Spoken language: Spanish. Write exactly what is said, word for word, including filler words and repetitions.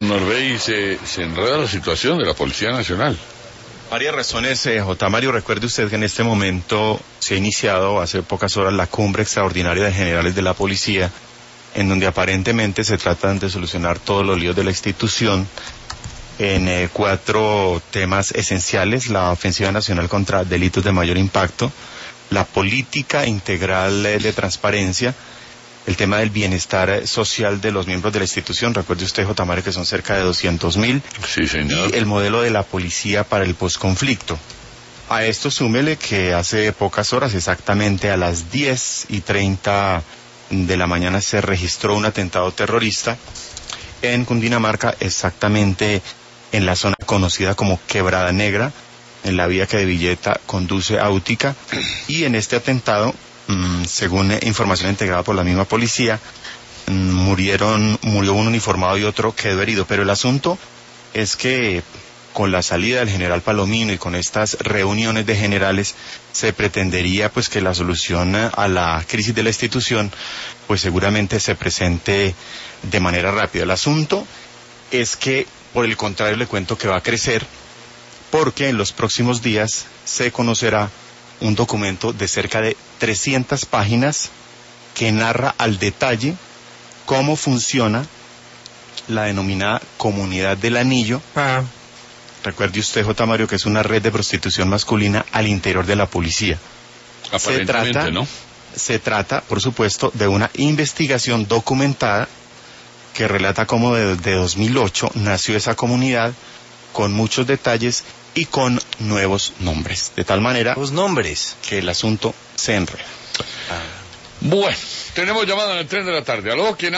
Norbey, se, se enreda la situación de la Policía Nacional. Varias razones, eh, J. Mario. Recuerde usted que en este momento se ha iniciado hace pocas horas la cumbre extraordinaria de generales de la policía, en donde aparentemente se tratan de solucionar todos los líos de la institución en eh, cuatro temas esenciales: la ofensiva nacional contra delitos de mayor impacto, la política integral eh, de transparencia, el tema del bienestar social de los miembros de la institución. Recuerde usted, J. Mario, que son cerca de doscientos mil. Sí, señor. Y el modelo de la policía para el posconflicto. A esto súmele que hace pocas horas, exactamente a las diez y treinta de la mañana, se registró un atentado terrorista en Cundinamarca, exactamente en la zona conocida como Quebrada Negra, en la vía que de Villeta conduce a Útica. Y en este atentado, Mm, según eh, información entregada por la misma policía, mm, murieron, murió un uniformado y otro quedó herido. Pero el asunto es que con la salida del general Palomino y con estas reuniones de generales, se pretendería pues que la solución a la crisis de la institución pues seguramente se presente de manera rápida. El asunto es que, por el contrario, le cuento que va a crecer, porque en los próximos días se conocerá un documento de cerca de trescientas páginas que narra al detalle cómo funciona la denominada Comunidad del Anillo. Ah. Recuerde usted, J. Mario, que es una red de prostitución masculina al interior de la policía. Se trata, ¿no? se trata, por supuesto, de una investigación documentada que relata cómo desde dos mil ocho nació esa comunidad, con muchos detalles y con nuevos nombres, de tal manera los nombres que el asunto se enreda. Bueno, tenemos llamada en el tren de la tarde. ¿Aló? ¿Quién